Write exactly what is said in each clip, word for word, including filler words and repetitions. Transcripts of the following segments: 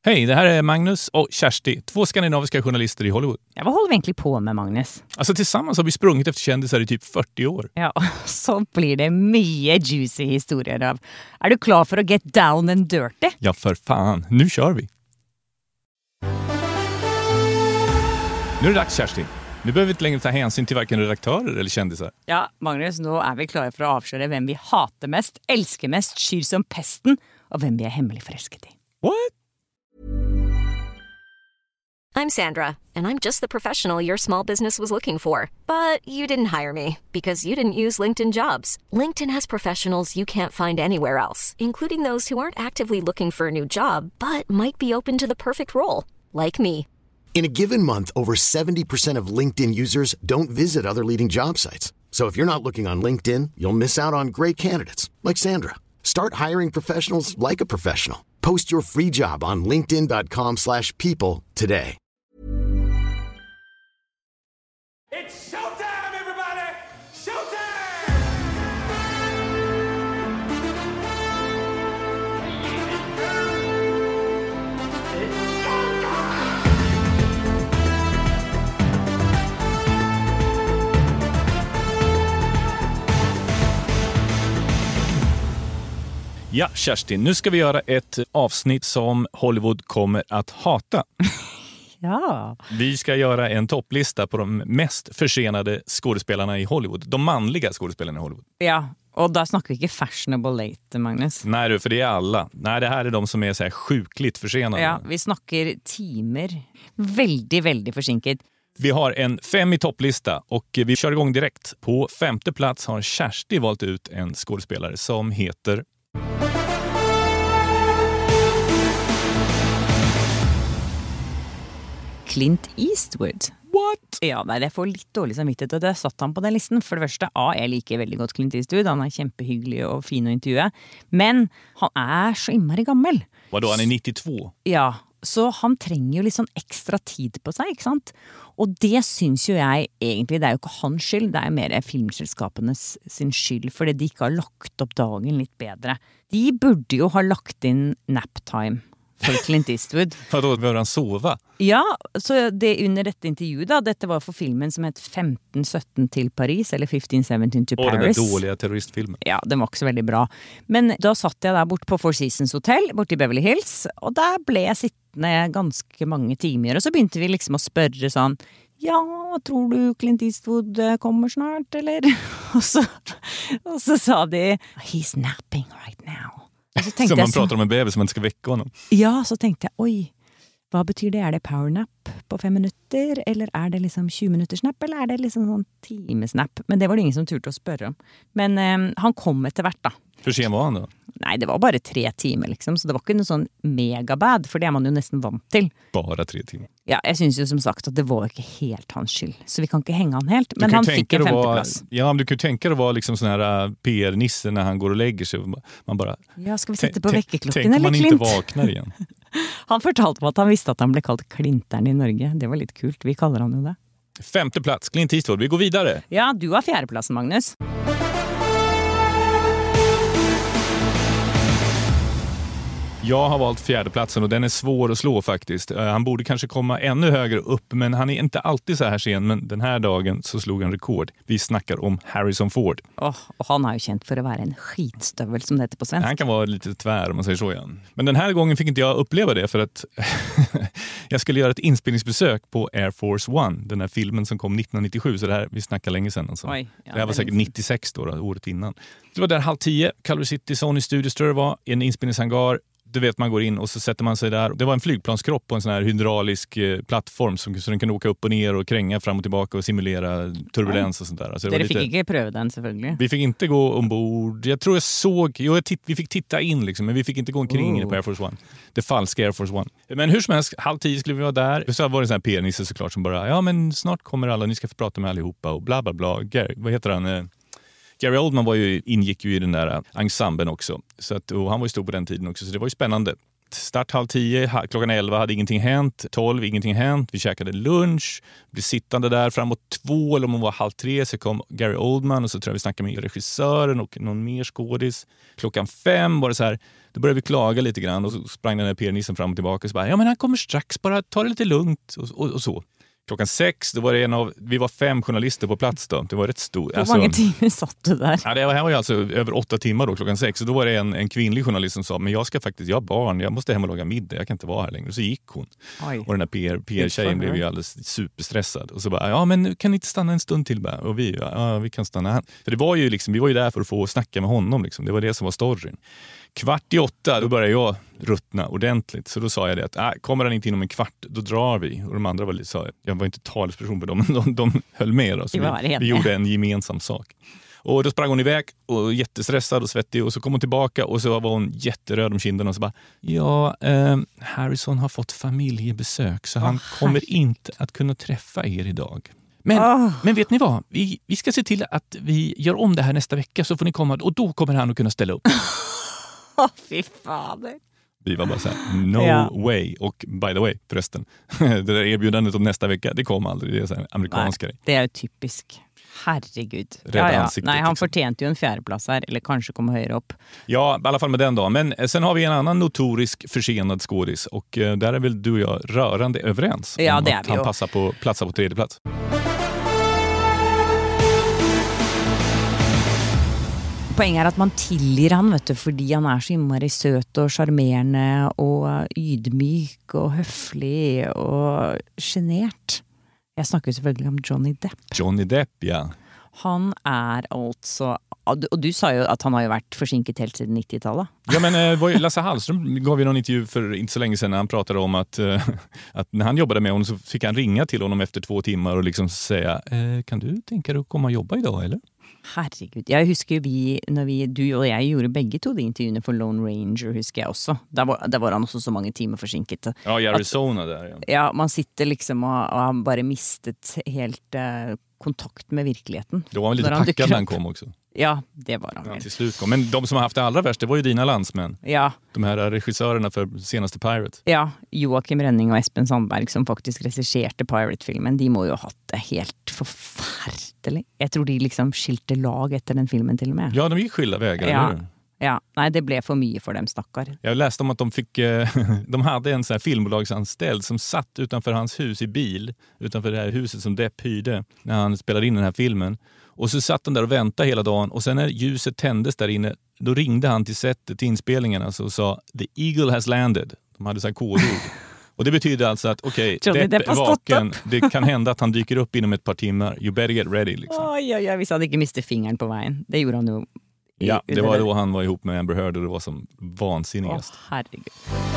Hej, det här är Magnus och Kersti, två skandinaviska journalister i Hollywood. Ja, vad håller vi egentligen på med, Magnus? Alltså tillsammans har vi sprungit efter kändisar i typ fyrtio år. Ja, så blir det mycket juicy historier av. Är du klar för att get down and dirty? Ja, för fan. Nu kör vi. Nu är det dags, Kersti. Nu behöver vi inte längre ta hänsyn till varken redaktörer eller kändisar. Ja, Magnus, nu är vi klara för att avslöja vem vi hatar mest, älskar mest, skyr som pesten och vem vi är hemligt förälskade i. What? I'm Sandra, and I'm just the professional your small business was looking for. But you didn't hire me because you didn't use LinkedIn Jobs. LinkedIn has professionals you can't find anywhere else, including those who aren't actively looking for a new job, but might be open to the perfect role, like me. In a given month, over seventy percent of LinkedIn users don't visit other leading job sites. So if you're not looking on LinkedIn, you'll miss out on great candidates like Sandra. Start hiring professionals like a professional. Post your free job on linkedin dot com slash people today. It's showtime, everybody! Showtime! Ja, Kersti, nu ska vi göra ett avsnitt som Hollywood kommer att hata. Ja. Vi ska göra en topplista på de mest försenade skådespelarna i Hollywood. De manliga skådespelarna i Hollywood. Ja, och då snackar vi inte fashionable late, Magnus. Nej du, för det är alla. Nej, det här är de som är så här sjukligt försenade. Ja, vi snackar timer. Väldigt, väldigt försinkat. Vi har en fem i topplista och vi kör igång direkt. På femte plats har Kersti valt ut en skådespelare som heter... Clint Eastwood. What? Ja, nej, det får lite dålig samvittighet och det satt han på den listan. För det första, ja, jag liker väldigt gott Clint Eastwood. Han är jättehygglig och fin att intervjua. Men han är så immari gammal. Vadå, han är nittiotvå? Ja, så han tränger ju liksom extra tid på sig, inte sant? Och det syns ju jag egentligen, det är ju inte hans skyld, det är mer filmselskapenes sin skyld för det de inte har lagt upp dagen lite bättre. De borde ju ha lagt in nap time för Clint Eastwood. Vadå, behöver han sova? Ja, så det under detta intervju då, detta var för filmen som heter femton sjutton till Paris eller femton sjutton till Paris. Åh, den där dåliga terroristfilmen. Ja, den var också väldigt bra. Men då satt jag där bort på Four Seasons Hotel, bort i Beverly Hills, och där blev jag sittande ganska många timmar och så började vi liksom att spörra sån, ja, tror du Clint Eastwood kommer snart eller? Och så, och så sa de, he's napping right now. Som man pratar så, om en bebis som man ska väcka honom. Ja, så tänkte jag, oj, vad betyder det? Är det powernap på fem minuter? Eller är det liksom tjugo minuters napp? Eller är det liksom en timesnapp? Men det var det ingen som turte att spöra om. Men eh, han kom till vart då. Hur sen var han då? Nej, det var bara tre timmar liksom. Så det var inte någon sån megabad. För det är man ju nästan vant till. Bara tre timmar? Ja, jag syns ju som sagt att det var inte helt hans skyld. Så vi kan inte hänga han helt. Men han fick en femteplats. Ja, men du kan ju tänka dig att vara liksom sån här P R-nisse när han går och lägger sig. Man bara... Ja, ska vi sitta på väckeklockan eller Clint? Tänk om man inte vaknar igen. Han fortalte mig att han visste att han blev kallad Clintern i Norge. Det var lite kul. Vi kallar honom det. Femte plats, Clint Eastwood. Vi går vidare. Ja, du har fjärdeplatsen, Magnus. Jag har valt fjärdeplatsen och den är svår att slå faktiskt. Han borde kanske komma ännu högre upp, men han är inte alltid så här sen. Men den här dagen så slog han rekord. Vi snackar om Harrison Ford. Oh, och han har ju känt för att vara en skitstövel som det heter på svenska. Han kan vara lite tvär om man säger så igen. Men den här gången fick inte jag uppleva det för att jag skulle göra ett inspelningsbesök på Air Force One. Den här filmen som kom nittonhundranittiosju, så det här, vi snackar länge sedan. Alltså. Oj, ja, det här var säkert nittiosex då, då, året innan. Det var där halv tio, Culver City, Sony Studios tror jag var, i en inspelningshangar. Du vet, man går in och så sätter man sig där. Det var en flygplanskropp på en sån här hydraulisk eh, plattform som, så den kan åka upp och ner och kränga fram och tillbaka och simulera turbulens och sånt där. Alltså det det var fick lite... inte pröva den selvfølgelig. Vi fick inte gå ombord. Jag tror jag såg... Jo, jag titt... vi fick titta in liksom, men vi fick inte gå omkring oh. inne på Air Force One. Det falska Air Force One. Men hur som helst, halv tio skulle vi vara där. Så var det en sån här P R-nisse såklart som bara, ja men snart kommer alla, ni ska få prata med allihopa och bla bla bla. Gary, vad heter han? Gary Oldman var ju, ingick ju i den där ensemblen också. Så att, och han var ju stor på den tiden också, så det var ju spännande. start halv tio, ha- klockan elva hade ingenting hänt, tolv ingenting hänt, vi käkade lunch, blev sittande där framåt två eller om det var halv tre så kom Gary Oldman och så tror jag vi snackade med regissören och någon mer skådis. Klockan fem var det så här, då började vi klaga lite grann och så sprang den där pianisten fram och tillbaka och så bara, ja men han kommer strax, bara ta det lite lugnt och, och, och så. Klockan sex, då var det en av, vi var fem journalister på plats då. Det var rätt stort. Hur många timmar satt du där? Ja, det var, här var ju alltså över åtta timmar då, klockan sex. Och då var det en, en kvinnlig journalist som sa, men jag ska faktiskt, jag har barn, jag måste hem och laga middag, jag kan inte vara här längre. Och så gick hon. Oj. Och den där P R, P R-tjejen blev ju alldeles superstressad. Och så bara, ja men kan ni inte stanna en stund till bara? Och vi, ja vi kan stanna här. För det var ju liksom, vi var ju där för att få snacka med honom liksom. Det var det som var storyn. Kvart i åtta, då började jag ruttna ordentligt. Så då sa jag det att, äh, kommer han inte inom en kvart, då drar vi. Och de andra var lite, sa, jag var inte talesperson på dem, men de, de höll med. Då, så vi, vi gjorde en gemensam sak. Och då sprang hon iväg och jättestressad och svettig. Och så kom hon tillbaka och så var hon jätteröd om kinderna. Och så bara, ja, eh, Harrison har fått familjebesök. Så han oh, kommer inte att kunna träffa er idag. Men, oh. men vet ni vad? Vi, vi ska se till att vi gör om det här nästa vecka. Så får ni komma, och då kommer han att kunna ställa upp. Åh, oh, fy fader. Vi var bara så här, no ja. way. Och by the way, förresten, det där erbjudandet om nästa vecka, det kom aldrig. Det är så här amerikanska grej. Det är typisk. Herregud. Ja, ja. Nej, han förtjänade ju en fjärdeplats här, eller kanske komma högre upp. Ja, i alla fall med den dagen. Men sen har vi en annan notorisk försenad skådis. Och där är väl du och jag rörande överens. Ja, om det är att vi han ju. passar på platsa på tredje plats. Poenget är att man tilgir han, vet du, fordi han är så himla söt och charmerande och ydmyk och höflig och genert. Jag snackar ju selvfølgelig om Johnny Depp. Johnny Depp, ja. Han är alltså, och du sa ju att han har ju varit försinkat helt sedan nittiotalet. Ja, men var ju Lasse Hallström gav ju någon intervju för inte så länge sedan när han pratade om att, att när han jobbade med honom så fick han ringa till honom efter två timmar och liksom säga, kan du tänka dig att komma och jobba idag eller? Herregud, jag husker ju vi, när vi, du och jag gjorde bägge två de intervjuerna för Lone Ranger, husker jag också. Där var, där var han också så många timmar försinkat. Ja, i Arizona att, där. Ja. ja, man sitter liksom och, och han bara mistet helt uh, kontakt med verkligheten. Det var väl lite packad när han kom också. Ja, det var han. Ja, till slut kom. Men de som har haft det allra värst, det var ju dina landsmän. Ja. De här regissörerna för senaste Pirate. Ja, Joakim Rönning och Espen Sandberg som faktiskt regisserade Pirate-filmen. De må ju ha haft det helt förfärligt. Jag tror de liksom skilte lag efter den filmen till och med. Ja, de gick skilda vägar, ja. eller? Ja, nej, det blev för mycket för dem, stackar. Jag läste om att de fick, de hade en sån här filmbolagsanställd som satt utanför hans hus i bil, utanför det här huset som Depp hyrde när han spelade in den här filmen. Och så satt han där och väntade hela dagen och sen när ljuset tändes där inne, då ringde han till sättet, till inspelningen alltså, och sa The Eagle has landed. De hade så här kodord. Och det betyder alltså att okej, okay, Depp är vaken. Det kan hända att han dyker upp inom ett par timmar. You better get ready liksom. Oj, oj, oj, vi hade inte miste fingern på vägen. Det gjorde han nog. Ja, det var då han var ihop med Amber Heard och det var som vansinnigast. Åh, herregud.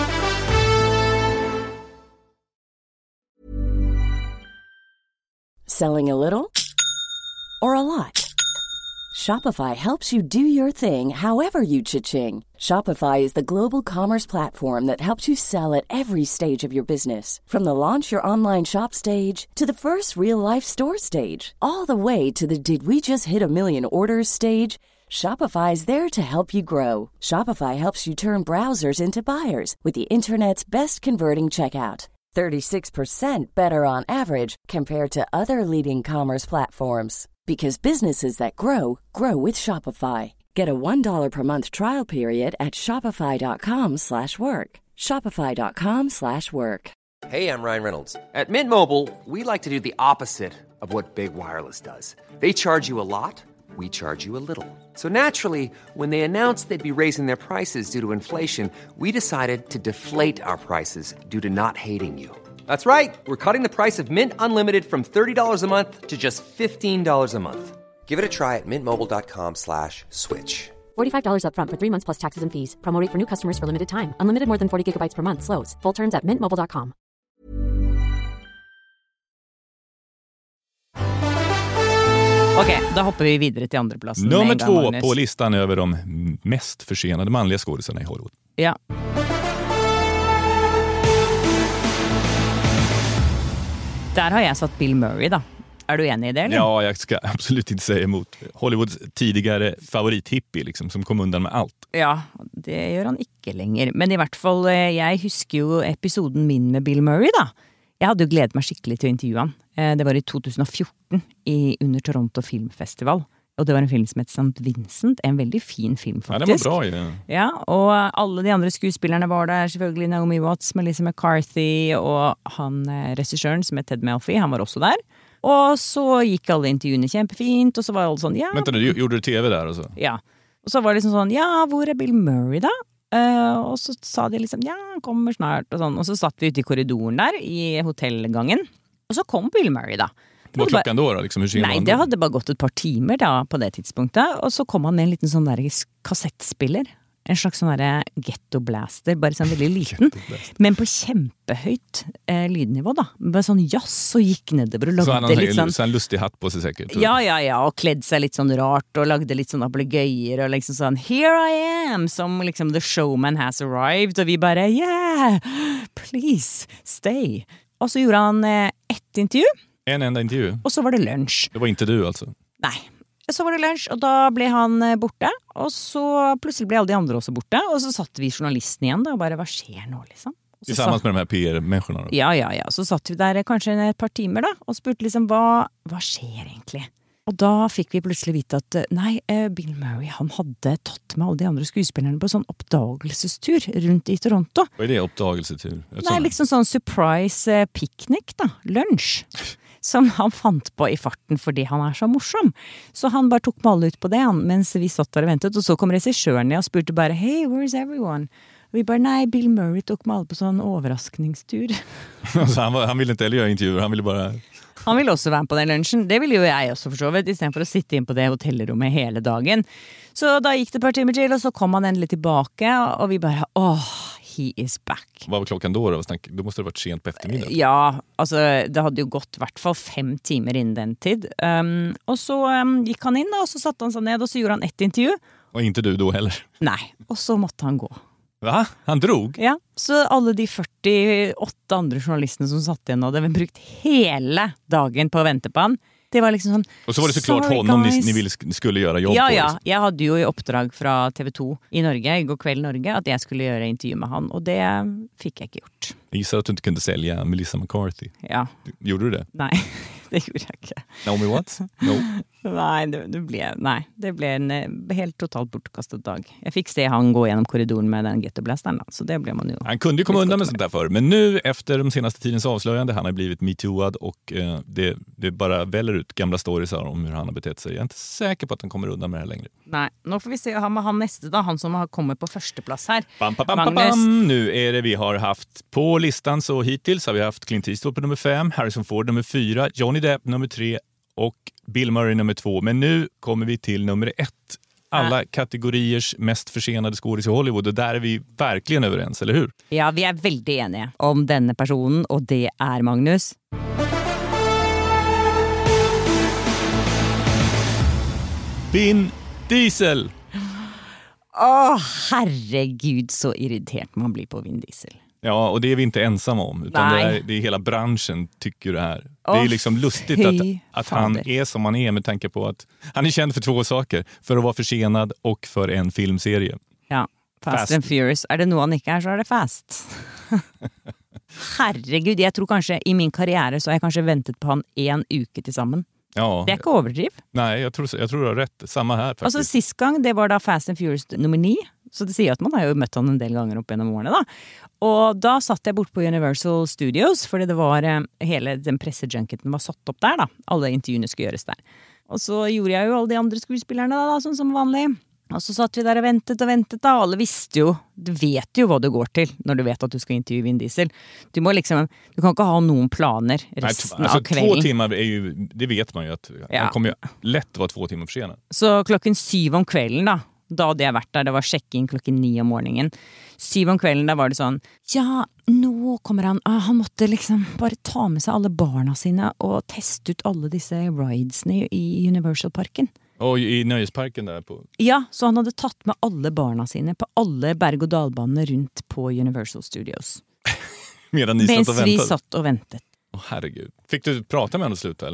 Selling a little or a lot? Shopify helps you do your thing however you cha-ching. Shopify is the global commerce platform that helps you sell at every stage of your business. From the launch your online shop stage to the first real-life store stage, all the way to the did we just hit a million orders stage. Shopify is there to help you grow. Shopify helps you turn browsers into buyers with the internet's best converting checkout. thirty-six percent better on average compared to other leading commerce platforms. Because businesses that grow, grow with Shopify. Get a one dollar per month trial period at shopify.com slash work. Shopify.com slash work. Hey, I'm Ryan Reynolds. At Mint Mobile, we like to do the opposite of what Big Wireless does. They charge you a lot. We charge you a little. So naturally, when they announced they'd be raising their prices due to inflation, we decided to deflate our prices due to not hating you. That's right. We're cutting the price of Mint Unlimited from thirty dollars a month to just fifteen dollars a month. Give it a try at mintmobile.com slash switch. forty-five dollars up front for three months plus taxes and fees. Promo rate for new customers for limited time. Unlimited more than forty gigabytes per month. Slows full terms at mint mobile dot com. Okej, okay, då hoppar vi vidare till andra platsen. Nummer två på listan över de mest försenade manliga skådespelarna i Hollywood. Ja. Där har jag satt Bill Murray då. Er du enig i det, eller? Ja, jag ska absolut inte säga emot. Hollywoods tidigare favorithippie liksom, som kom undan med allt. Ja, det gjør han ikke lenger. Men i hvert fall, eh, jeg husker jo episoden min med Bill Murray, da. Jeg hadde jo gledet meg skikkelig til å intervjue han. Eh, Det var i to tusen og fjorten i, under Toronto Filmfestival. Og det var en film som het Saint Vincent. En veldig fin film, Ja, faktisk. det var bra i det. Ja, og alle de andre skuespillerne var der. Selvfølgelig Naomi Watts, Melissa McCarthy, og han eh, regissøren som het Ted Melfi, han var også der. Og så gikk alle intervjuene kjempefint, og så var alle sånn, ja... Vänta nu, gjorde du tv där? Alltså? Ja. Og så var det liksom sånn, ja, hvor er Bill Murray da? Eh, og så sa de liksom, ja, han kommer snart, og sånn. Og så satt vi ute i korridoren der, i hotellgangen. Og så kom Bill Murray da. Vad var klockan då? då liksom, hur Nei, det hadde bare gått et par timer da, på det tidspunktet. Og så kom han med en liten sånn der kassettspiller. En slags sånn der ghetto blaster, bare sånn veldig liten. Men på kjempehøyt eh, lydnivå da. Bare sånn jazz og gikk nedover og Så han lagde har litt sånn... så en lustig hatt på sig säkert. tror Ja, jag. ja, ja, og kledd seg litt sånn rart, og lagde litt sånn ablegøyer, og liksom sånn, here I am, som liksom the showman has arrived, og vi bare, yeah, please, stay. Og så gjorde han eh, ett intervju, En enda intervju. og så var det lunsj. Det var inte du alltså. Nei. Så var det lunsj, og da ble han eh, borte, og så plutselig ble alle de andre også borte, og så satt vi journalisten igjen da, og bare, hva skjer nå, liksom? Og så Tillsammans satt- med de här P R-människorna. då. Ja, ja, ja. Så satt vi der kanskje et par timer da, og spurte liksom, hva, hva skjer egentlig? Og da fikk vi plutselig vite at, eh, nei, eh, Bill Murray, han hadde tatt med alle de andre skuespillerne på sånn oppdagelsestur rundt i Toronto. Vad är det? Uppdagelsetur? Jag tror Nei, det. liksom sånn surprise eh, picnic da, lunsj. Som han fant på i farten fordi han er så morsom. Så han bare tok med alle ut på det, han, mens vi satt der og ventet. Og så kom regissøren ned og spurte bare, hey, where's everyone? Og vi bare, nei, Bill Murray tok med alle på sånn overraskningstur. Så han, var, han ville inte heller göra intervjuer, han ville bara... Han ville også være med på den lunsjen. Det ville jo jeg også for så vidt, i stedet for å sitte inn på det hotellrommet hele dagen. Så da gikk det et par timer til, og så kom han endelig tilbake, og vi bare, åh, he is back. Vad var klockan då? Då, Snack- då måste det ha varit sent på eftermiddagen. Ja, altså det hadde jo gått i hvert fall fem timer innen den tid. Um, og så um, gikk han inn, da, og så satte han seg ned, og så gjorde han ett intervju. Och inte du då heller. Nei, og så måtte han gå. Va? Han drog? Ja, så alle de førtiåtte andre journalistene som satt igjen, hadde brukt hele dagen på å vente på han. Det var liksom sånn, Och så var det såklart sorry, honom ni, guys. ni ville, sk- skulle göra jobb Ja, på. ja, liksom. jeg hadde jo i oppdrag fra T V to i Norge, i går kveld Norge, at jeg skulle gjøre intervju med han, og det fikk jeg ikke gjort. Jag gissar att du inte kunde sälja Melissa McCarthy. Ja, Gjorde du det? nei, det gjorde jeg ikke. Naomi Watts? No. Nei, det, det ble, nei, det ble en eh, helt totalt bortkastet dag. Jeg fikk se han gå gjennom korridoren med den ghettoblasteren, da, så det ble man jo. Han kunde ju komma undan med sånt där förr. Men nu efter de senaste tidens avslöjande, han har blivit metooad och eh, det, det bara väller ut gamla stories om hur han har betett sig. Jag är inte säker på att han kommer undan med det här längre. Nei, nå får vi se han med han neste da, han som har kommet på førsteplass her. Bam, bam, bam, bam, bam. Nu är det vi har haft på listan, så hittills har vi haft Clint Eastwood på nummer fem, Harrison Ford nummer fyra, Johnny Depp nummer tre och Bill Murray nummer två. Men nu kommer vi till nummer ett. Alla kategoriers mest försenade skådis i Hollywood, och där är vi verkligen överens, eller hur? Ja, vi er veldig enige om denne personen, og det er Magnus. Vin Diesel! Åh, herregud, så irritert man blir på Vin Diesel. Ja, och det är vi inte ensamma om. Utan det Nej. är, det är hela branschen tycker det här. Det Åh, är liksom lustigt fy att, att han fader. är som han är med tanke på att han är känd för två saker. För att vara försenad och för en filmserie. Ja, Fast, Fast. and Furious. Er det noe han ikke er, så er det Fast. Herregud, jeg tror kanskje i min karriere så har jeg kanskje ventet på han en uke til sammen. Ja, Det er ikke overdriv. nej, jag tror, jag tror du har rätt. Samma här faktiskt. Altså sist gang, det var da Fast and Furious nummer ni. Så det sier at man har jo møtt han en del ganger opp gjennom årene da. Og da satt jeg bort på Universal Studios, fordi det var eh, hele den pressejunketen var satt opp der da. Alle intervjuene skulle gjøres der. Og så gjorde jeg jo alle de andre skuespillerne da, sånn som vanlig. Og så satt vi der og ventet og ventet da. Alle visste jo, du vet jo hva du går til når du vet at du skal intervjue Vin Diesel. Du må liksom, du kan ikke ha noen planer resten Nej, alltså, av kvelden. två timmar är ju, det vet man ju att Ja. han kommer ju lätt vara två timmar försenad. Så klokken syv om kvelden da, da hadde jeg vært der, det var sjekking klokken ni om morgenen. Syv om kvelden, da var det sånn, ja, nå kommer han, ah, han måtte liksom bare ta med seg alle barna sine og teste ut alle disse ridesene i Universal-parken. Och i nöjesparken där på... Ja, så han hadde tatt med alle barna sine på alle berg- og dalbanene rundt på Universal Studios. Medan ni Mens satt och vi väntade. satt og ventet. Åh, herregud. Fick du prata med honom och sluta eller?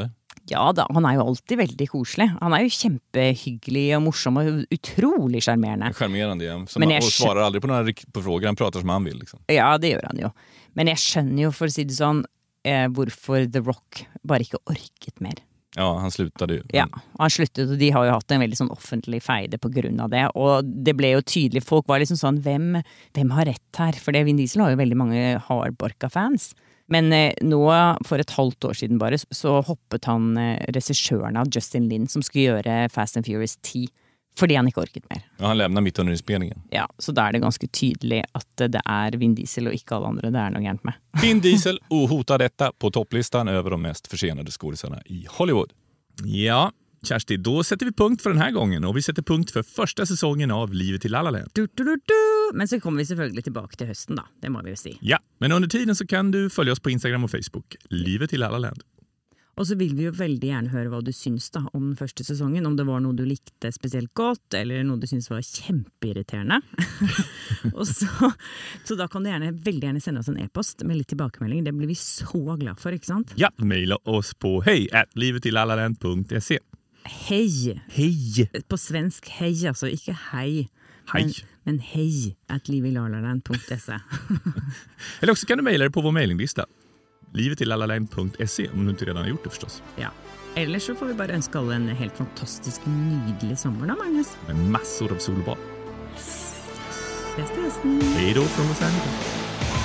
Ja da, han er jo alltid veldig koselig. Han er jo kjempehyggelig og morsom og utrolig charmerende. Charmerende, ja. Som Men han, jeg og svarer aldri på noen på frågor, han prater som han vil, liksom. Ja, det gjør han jo. Men jeg skjønner jo, for å si det sånn, eh, hvorfor The Rock bare ikke orket mer. Ja, han slutade ju. Ja, han sluttet, og de har jo hatt en veldig sånn offentlig feide på grunn av det, og det ble jo tydelig, folk var liksom sånn, hvem, hvem har rett her? For det, Vin Diesel har jo veldig mange hardbarka-fans. Men eh, nå, for et halvt år siden bare, så hoppet han eh, regissøren av Justin Lin, som skulle gjøre Fast and Furious ti, fordi han ikke orket mer. Ja, han lämnar mitt under inspelningen. Ja, så da er det ganske tydelig at det er Vin Diesel og ikke alle andre det er noe gærent med. Vin Diesel hotar detta på topplistan över de mest försenade skådisarna i Hollywood. Ja, Kersti, då sätter vi punkt för den här gången, och vi sätter punkt för första säsongen av Livet till La La Land. Du, du, du, du. Men så kommer vi selvfølgelig tilbake til høsten da, det må vi jo si. Ja, men under tiden så kan du följa oss på Instagram og Facebook, Livet till La La Land. Og så vil vi jo veldig gjerne høre hva du syns da om den første sesongen, om det var noe du likte spesielt godt, eller noe du syns var kjempeirriterende. Og så, så da kan du gjerne, veldig gjerne sende oss en e-post med litt tilbakemelding, det blir vi så glad for, ikke sant? Ja, maila oss på hej at livetillalaland punkt se. Hej! Hej! På svensk hej, altså ikke hei. Hej. Men, men hej at livetillalaland punkt se. Eller också kan du mejla det på vår mailinglista. livetillalaland punkt se om du ikke redan har gjort det förstås. Ja. Ellers så får vi bare ønske alle en helt fantastisk, nydelig sommer da, Magnus. Med massor av sol og bad. Ses til høsten. Hej då från Los Angeles.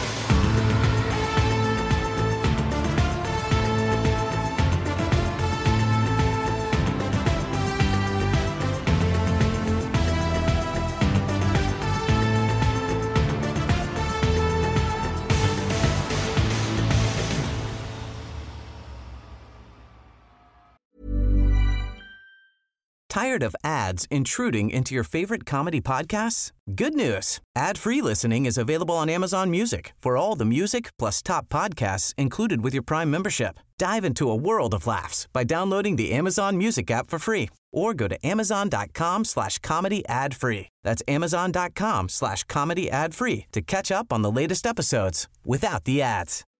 Tired of ads intruding into your favorite comedy podcasts? Good news. Ad-free listening is available on Amazon Music for all the music plus top podcasts included with your Prime membership. Dive into a world of laughs by downloading the Amazon Music app for free or go to amazon.com slash comedy ad free. That's amazon.com slash comedy ad free to catch up on the latest episodes without the ads.